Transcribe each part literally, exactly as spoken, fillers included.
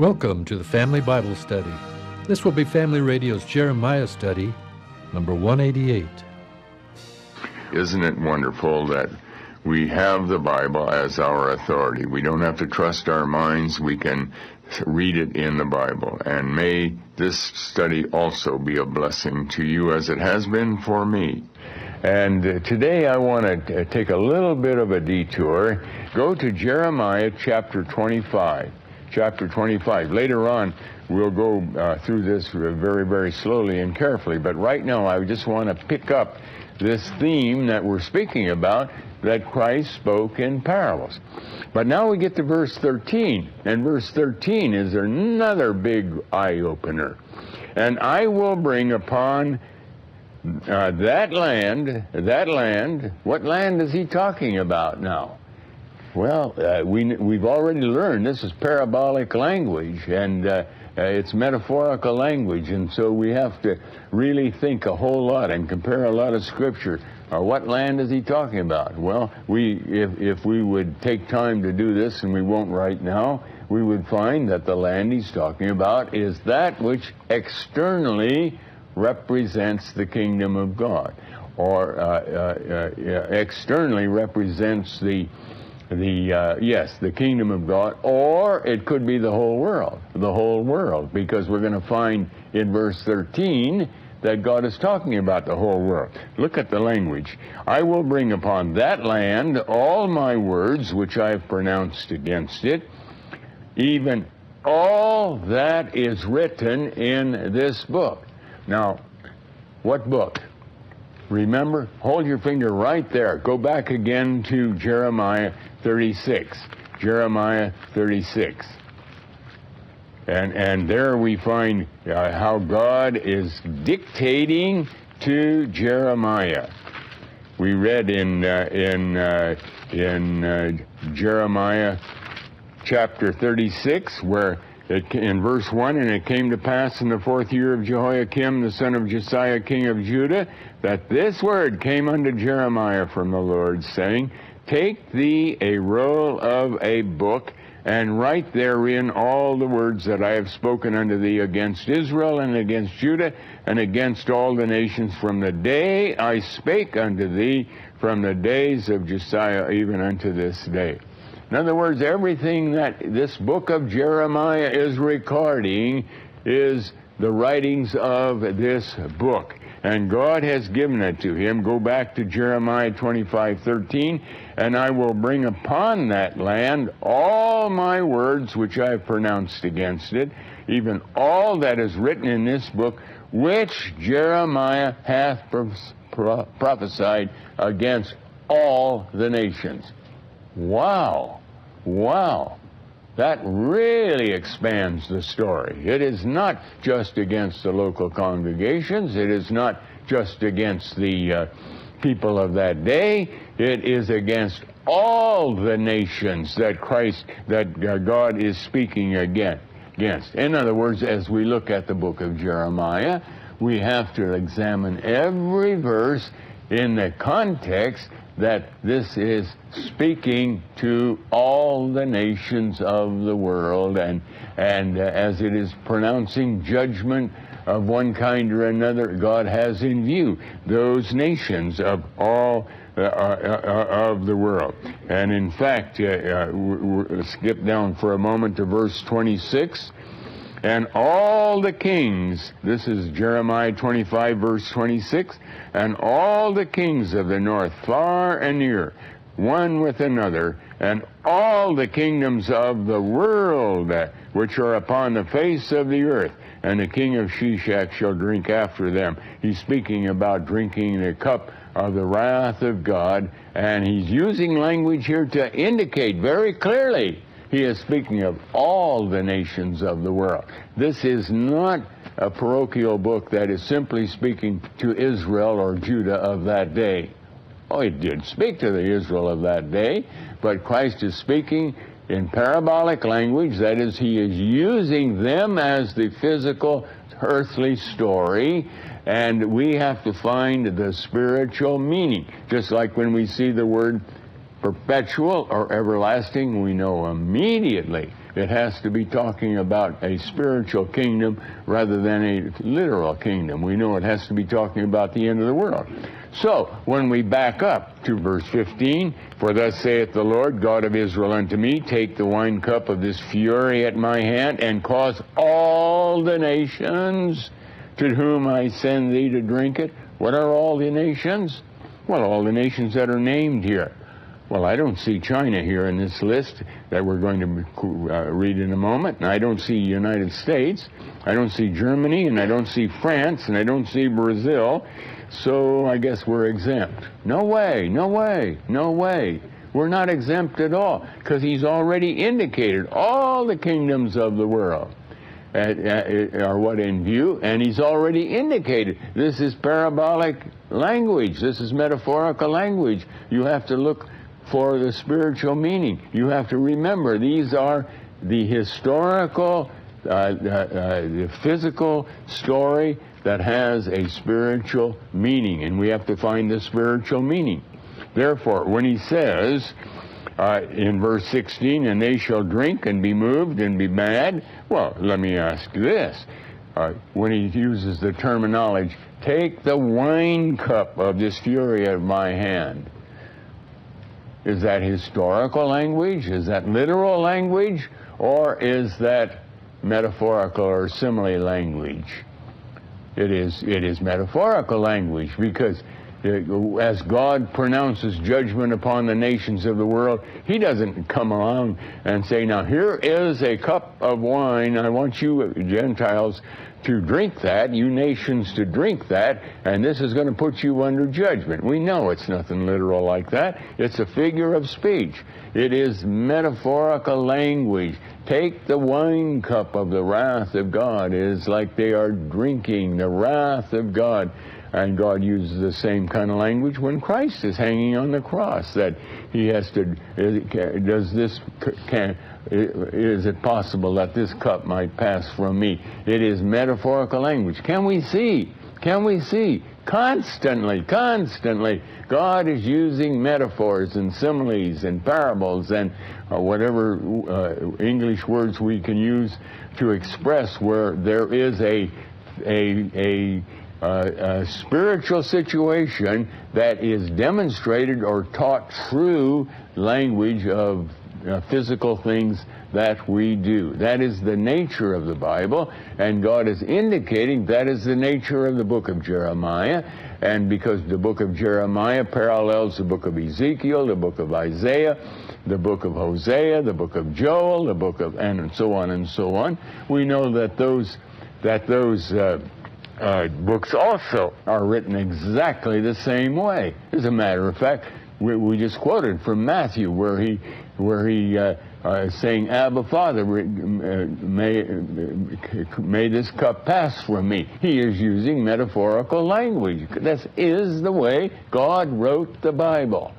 Welcome to the Family Bible Study. This will be Family Radio's Jeremiah study, number one eighty-eight. Isn't it wonderful that we have the Bible as our authority? We don't have to trust our minds. We can read it in the Bible. And may this study also be a blessing to you as it has been for me. And uh, today I want to uh, take a little bit of a detour. Go to Jeremiah chapter twenty-five. Chapter twenty-five. Later on, we'll go uh, through this very, very slowly and carefully. But right now, I just want to pick up this theme that we're speaking about, that Christ spoke in parables. But now we get to verse thirteen. And verse thirteen is another big eye-opener. And I will bring upon uh, that land, that land, what land is he talking about now? Well, uh, we, we've already learned this is parabolic language, and uh, uh, it's metaphorical language, and so we have to really think a whole lot and compare a lot of Scripture. Uh, what land is he talking about? Well, we, if, if we would take time to do this, and we won't right now, we would find that the land he's talking about is that which externally represents the kingdom of God, or uh, uh, uh, externally represents the The, uh, yes, the kingdom of God, or it could be the whole world, the whole world, because we're going to find in verse thirteen that God is talking about the whole world. Look at the language. I will bring upon that land all my words which I have pronounced against it, even all that is written in this book. Now, what book? Remember, hold your finger right there. Go back again to Jeremiah thirty-six. Jeremiah thirty-six. And and there we find uh, how God is dictating to Jeremiah. We read in uh, in uh, in uh, Jeremiah chapter thirty-six, where it, in verse one, and it came to pass in the fourth year of Jehoiakim, the son of Josiah, king of Judah, that this word came unto Jeremiah from the Lord, saying, Take thee a roll of a book, and write therein all the words that I have spoken unto thee against Israel, and against Judah, and against all the nations, from the day I spake unto thee, from the days of Josiah, even unto this day. In other words, everything that this book of Jeremiah is recording is the writings of this book. And God has given it to him. Go back to Jeremiah twenty-five thirteen, and I will bring upon that land all my words which I have pronounced against it, even all that is written in this book, which Jeremiah hath pro- prophesied against all the nations. Wow. Wow. That really expands the story. It is not just against the local congregations. It is not just against the uh, people of that day. It is against all the nations that Christ, that uh, God is speaking again, against. In other words, as we look at the book of Jeremiah, we have to examine every verse in the context that this is speaking to all the nations of the world, and and uh, as it is pronouncing judgment of one kind or another, God has in view those nations of all uh, uh, of the world. And in fact, uh, uh, we'll skip down for a moment to verse twenty-six. And all the kings, this is Jeremiah twenty-five, verse twenty-six, and all the kings of the north, far and near, one with another, and all the kingdoms of the world, uh, which are upon the face of the earth, and the king of Sheshach shall drink after them. He's speaking about drinking the cup of the wrath of God, and he's using language here to indicate very clearly he is speaking of all the nations of the world. This is not a parochial book that is simply speaking to Israel or Judah of that day. Oh, it did speak to the Israel of that day, but Christ is speaking in parabolic language. That is, he is using them as the physical, earthly story, and we have to find the spiritual meaning. Just like when we see the word perpetual or everlasting, we know immediately it has to be talking about a spiritual kingdom rather than a literal kingdom. We know it has to be talking about the end of the world. So, when we back up to verse fifteen, for thus saith the Lord God of Israel unto me, take the wine cup of this fury at my hand, and cause all the nations to whom I send thee to drink it. What are all the nations? Well, all the nations that are named here. Well, I don't see China here in this list that we're going to uh, read in a moment. And I don't see United States. I don't see Germany, and I don't see France, and I don't see Brazil. So I guess we're exempt. No way, no way, no way. We're not exempt at all, because he's already indicated all the kingdoms of the world uh, uh, are what in view, and he's already indicated this is parabolic language. This is metaphorical language. You have to look for the spiritual meaning. You have to remember these are the historical, uh, uh, uh, the physical story that has a spiritual meaning, and we have to find the spiritual meaning. Therefore, when he says uh, in verse sixteen, and they shall drink and be moved and be mad, well, let me ask this. Uh, when he uses the terminology, take the wine cup of this fury of my hand, is that historical language? Is that literal language? Or is that metaphorical or simile language? It is, it is metaphorical language, because as God pronounces judgment upon the nations of the world, he doesn't come along and say, now here is a cup of wine, I want you Gentiles to drink that, you nations to drink that, and this is going to put you under judgment. We know it's nothing literal like that. It's a figure of speech. It is metaphorical language. Take the wine cup of the wrath of God. It is like they are drinking the wrath of God. And God uses the same kind of language when Christ is hanging on the cross, that he has to, does this, can, is it possible that this cup might pass from me? It is metaphorical language. Can we see? Can we see? Constantly, constantly, God is using metaphors and similes and parables and uh, whatever uh, English words we can use to express where there is a, a, a, Uh, a spiritual situation that is demonstrated or taught through language of uh, physical things that we do. That is the nature of the Bible, and God is indicating that is the nature of the book of Jeremiah. And because the book of Jeremiah parallels the book of Ezekiel, the book of Isaiah, the book of Hosea, the book of Joel, the book of, and so on and so on, we know that those, that those, uh, Uh, books also are written exactly the same way. As a matter of fact, we, we just quoted from Matthew where he, where he uh, uh, is saying, Abba, Father, uh, may, uh, may this cup pass from me. He is using metaphorical language. This is the way God wrote the Bible.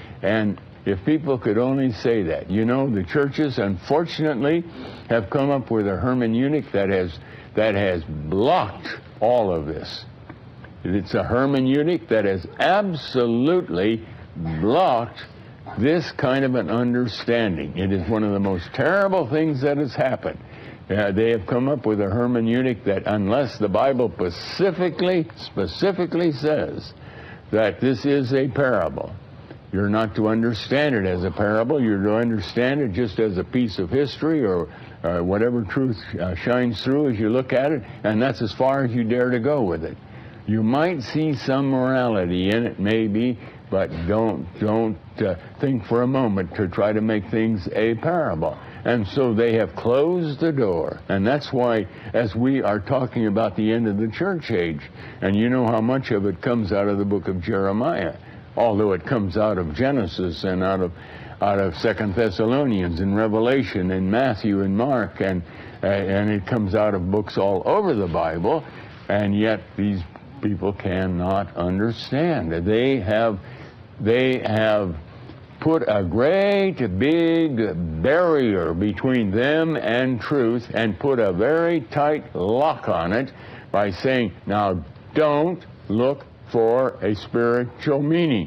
And if people could only say that. You know, the churches, unfortunately, have come up with a hermeneutic that has, that has blocked all of this. It's a hermeneutic that has absolutely blocked this kind of an understanding. It is one of the most terrible things that has happened. Uh, they have come up with a hermeneutic that unless the Bible specifically, specifically says that this is a parable, you're not to understand it as a parable. You're to understand it just as a piece of history or uh, whatever truth uh, shines through as you look at it, and that's as far as you dare to go with it. You might see some morality in it, maybe, but don't don't uh, think for a moment to try to make things a parable. And so they have closed the door. And that's why, as we are talking about the end of the church age, and you know how much of it comes out of the book of Jeremiah, although it comes out of Genesis and out of out of Second Thessalonians and Revelation and Matthew and Mark, and uh, and it comes out of books all over the Bible, and yet these people cannot understand. They have they have put a great big barrier between them and truth and put a very tight lock on it by saying, now don't look for a spiritual meaning.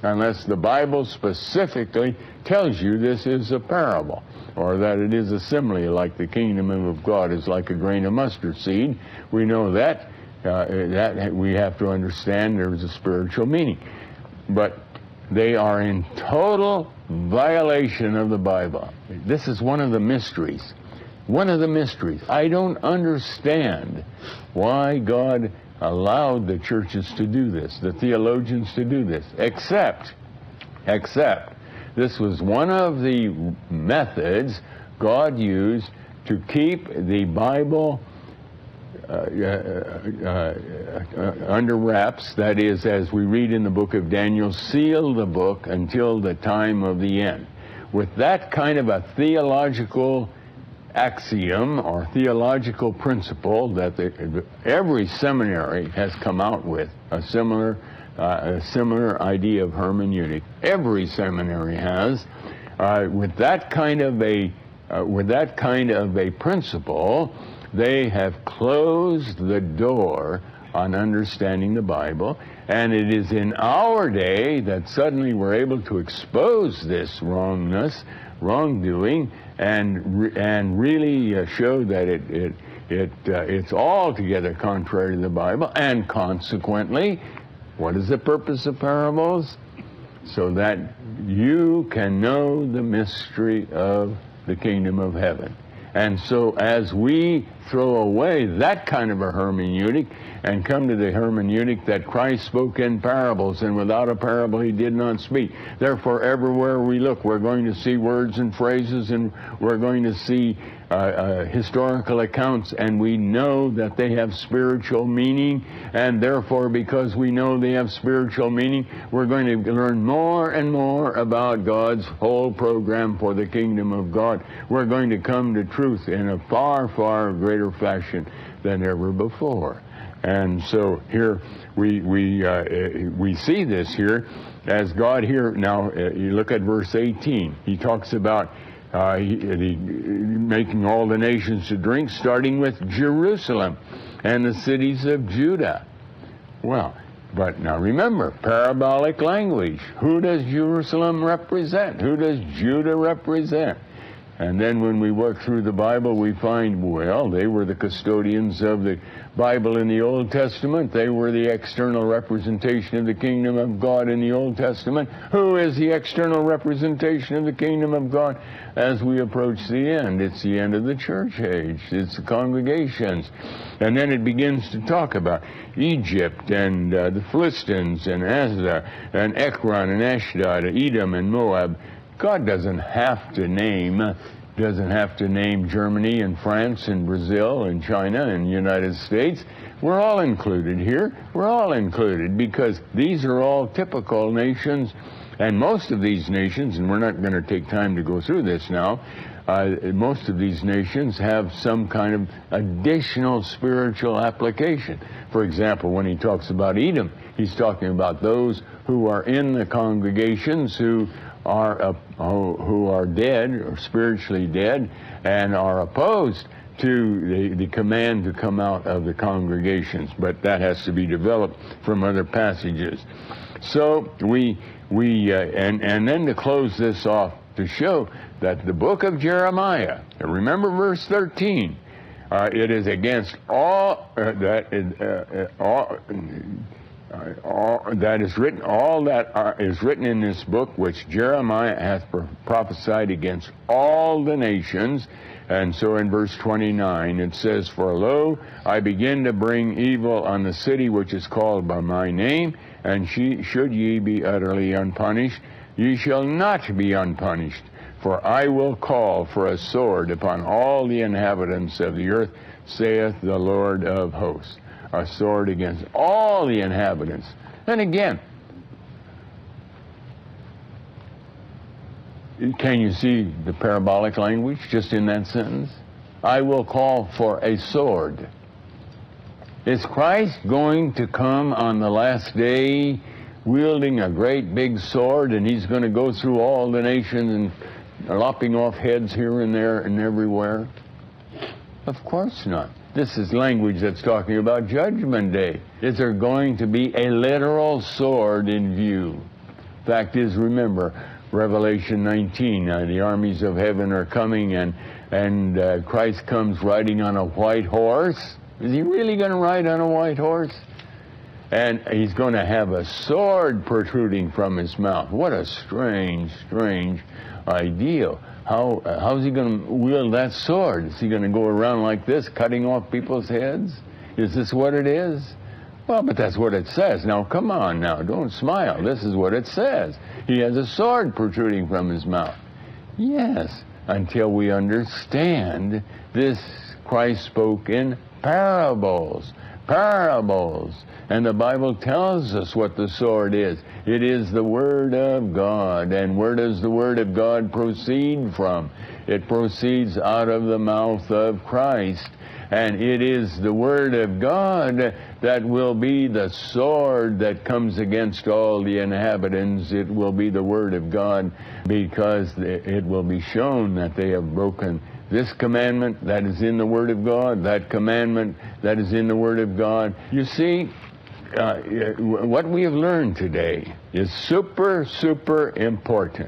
unless the Bible specifically tells you this is a parable, or that it is a simile, like the kingdom of God is like a grain of mustard seed. We know that, uh, that we have to understand there's a spiritual meaning. But they are in total violation of the Bible. This is one of the mysteries. One of the mysteries. I don't understand why God allowed the churches to do this, the theologians to do this, except, except, this was one of the methods God used to keep the Bible uh, uh, uh, uh, under wraps. That is, as we read in the book of Daniel, seal the book until the time of the end. With that kind of a theological axiom or theological principle that the, every seminary has come out with, a similar Uh, a similar idea of hermeneutic. Every seminary has. Uh, with that kind of a uh, with that kind of a principle, they have closed the door on understanding the Bible, and it is in our day that suddenly we're able to expose this wrongness, wrongdoing, and re- and really uh, show that it it it uh, it's altogether contrary to the Bible, and consequently, what is the purpose of parables? So that you can know the mystery of the kingdom of heaven. And so as we throw away that kind of a hermeneutic and come to the hermeneutic that Christ spoke in parables, and without a parable he did not speak. Therefore, everywhere we look, we're going to see words and phrases, and we're going to see uh, uh, historical accounts, and we know that they have spiritual meaning, and therefore, because we know they have spiritual meaning, we're going to learn more and more about God's whole program for the kingdom of God. We're going to come to truth in a far, far greater fashion than ever before. And so here we we uh, we see this here as God here. Now uh, you look at verse eighteen. He talks about uh, he, he, making all the nations to drink, starting with Jerusalem and the cities of Judah. Well, but now remember, parabolic language. Who does Jerusalem represent? Who does Judah represent? And then when we work through the Bible, we find, well, they were the custodians of the Bible in the Old Testament. They were the external representation of the kingdom of God in the Old Testament. Who is the external representation of the kingdom of God as we approach the end? It's the end of the church age. It's the congregations. And then it begins to talk about Egypt and uh, the Philistines and Asdod and Ekron and Ashdod, Edom and Moab. God doesn't have to name, doesn't have to name Germany and France and Brazil and China and the United States. We're all included here. We're all included because these are all typical nations, and most of these nations, and we're not going to take time to go through this now, uh, most of these nations have some kind of additional spiritual application. For example, when he talks about Edom, he's talking about those who are in the congregations who are uh, who are dead or spiritually dead and are opposed to the, the command to come out of the congregations, but that has to be developed from other passages. So we we uh, and and then to close this off, to show that the book of Jeremiah, remember verse thirteen, uh, it is against all uh, that is, uh, uh, all. Uh, all that is written, all that are, is written in this book, which Jeremiah hath pro- prophesied against all the nations. And so in verse twenty-nine it says, For lo, I begin to bring evil on the city which is called by my name, and she, should ye be utterly unpunished, ye shall not be unpunished. For I will call for a sword upon all the inhabitants of the earth, saith the Lord of hosts. A sword against all the inhabitants. And again, can you see the parabolic language just in that sentence? I will call for a sword. Is Christ going to come on the last day wielding a great big sword, and he's going to go through all the nations and lopping off heads here and there and everywhere? Of course not. This is language that's talking about Judgment Day. Is there going to be a literal sword in view? Fact is, remember, Revelation nineteen, uh, the armies of heaven are coming, and, and uh, Christ comes riding on a white horse. Is he really going to ride on a white horse? And he's going to have a sword protruding from his mouth. What a strange, strange idea. How, uh, how's he going to wield that sword? Is he going to go around like this, cutting off people's heads? Is this what it is? Well, but that's what it says. Now, come on now, don't smile. This is what it says. He has a sword protruding from his mouth. Yes, until we understand this, Christ spoke in parables. Parables. And the Bible tells us what the sword is. It is the Word of God. And where does the Word of God proceed from? It proceeds out of the mouth of Christ. And it is the Word of God that will be the sword that comes against all the inhabitants. It will be the Word of God, because it will be shown that they have broken this commandment that is in the Word of God, that commandment that is in the Word of God. You see, uh, what we have learned today is super, super important.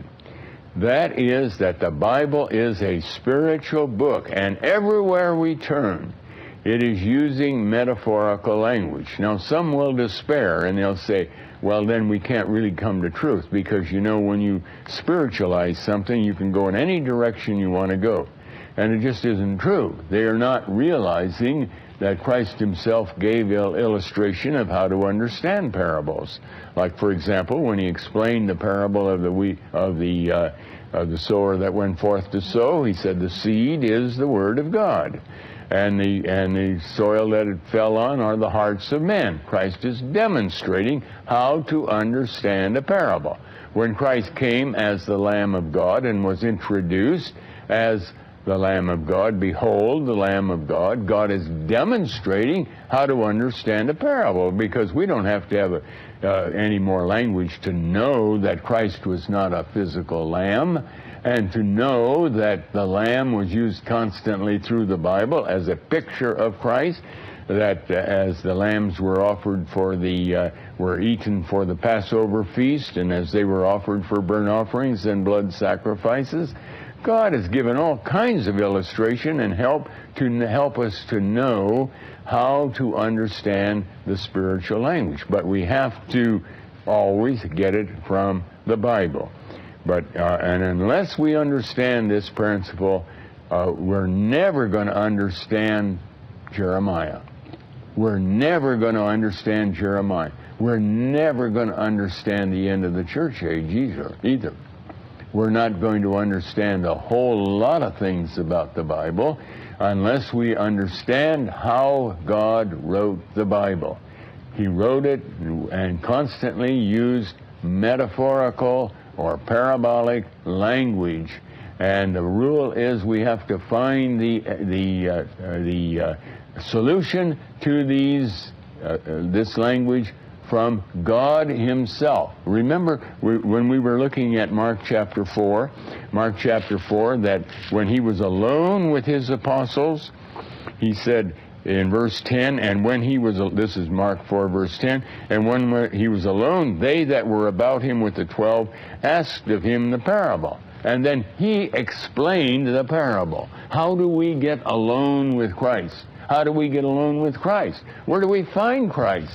That is that the Bible is a spiritual book, and everywhere we turn, it is using metaphorical language. Now, some will despair, and they'll say, well, then we can't really come to truth, because, you know, when you spiritualize something, you can go in any direction you want to go. And it just isn't true. They are not realizing that Christ himself gave il- illustration of how to understand parables. Like, for example, when he explained the parable of the wheat, of the uh, of the sower that went forth to sow, he said the seed is the Word of God, and the and the soil that it fell on are the hearts of men. Christ is demonstrating how to understand a parable. When Christ came as the Lamb of God and was introduced as the Lamb of God, behold the Lamb of God, God is demonstrating how to understand a parable, because we don't have to have a, uh, any more language to know that Christ was not a physical lamb, and to know that the lamb was used constantly through the Bible as a picture of Christ, that uh, as the lambs were offered for the, uh, were eaten for the Passover feast, and as they were offered for burnt offerings and blood sacrifices, God has given all kinds of illustration and help to help us to know how to understand the spiritual language. But we have to always get it from the Bible. But uh, and unless we understand this principle, uh, we're never going to understand Jeremiah. We're never going to understand Jeremiah. We're never going to understand the end of the church age either. either. We're not going to understand a whole lot of things about the Bible unless we understand how God wrote the Bible. He wrote it and constantly used metaphorical or parabolic language. And the rule is we have to find the, the, uh, the uh, solution to these, uh, this language from God himself. Remember, we, when we were looking at Mark chapter four, Mark chapter four, that when he was alone with his apostles, he said in verse ten, and when he was, this is Mark four verse ten, and when he was alone, they that were about him with the twelve asked of him the parable. And then he explained the parable. How do we get alone with Christ? How do we get alone with Christ? Where do we find Christ?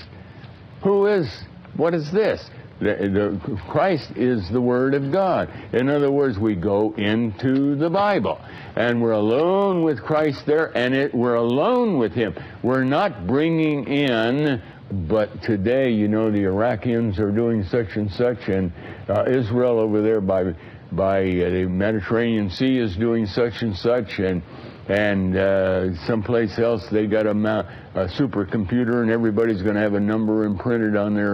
Who is, what is this? The, the, Christ is the Word of God. In other words, we go into the Bible, and we're alone with Christ there, and it, we're alone with Him. We're not bringing in, but today, you know, the Iraqians are doing such and such, and uh, Israel over there by, by uh, the Mediterranean Sea is doing such and such, and and uh, someplace else they got a, ma- a supercomputer, and everybody's going to have a number imprinted on their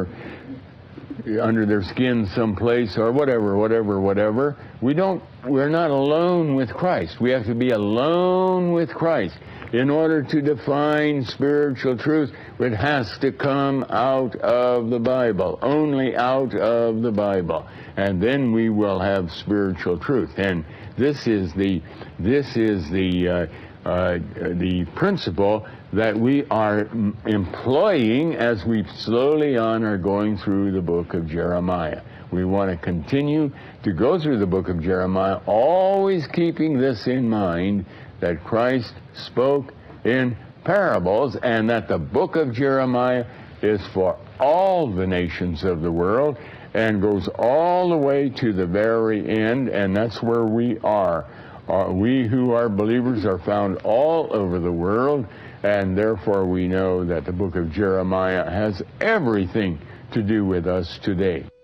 under their skin someplace, or whatever, whatever, whatever. We don't. We're not alone with Christ. We have to be alone with Christ in order to define spiritual truth. It has to come out of the Bible, only out of the Bible, and then we will have spiritual truth. And this is the this is the uh, uh, the principle that we are employing as we slowly on are going through the book of Jeremiah. We want to continue to go through the book of Jeremiah, always keeping this in mind, that Christ spoke in parables, and that the book of Jeremiah is for all the nations of the world and goes all the way to the very end, and that's where we are. Uh, we who are believers are found all over the world, and therefore we know that the book of Jeremiah has everything to do with us today.